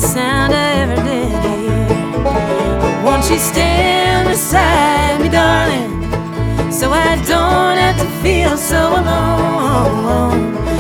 sound I ever did hear. Won't you stand beside me, darling, so I don't have to feel so alone?